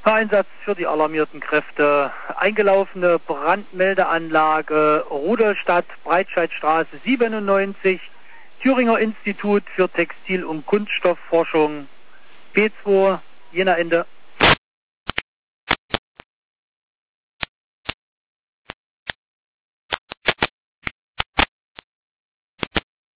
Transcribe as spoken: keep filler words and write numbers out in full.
Einsatz für die alarmierten Kräfte. Eingelaufene Brandmeldeanlage Rudolstadt, Breitscheidstraße siebenundneunzig, Thüringer Institut für Textil- und Kunststoffforschung, B zwei, Jena Ende.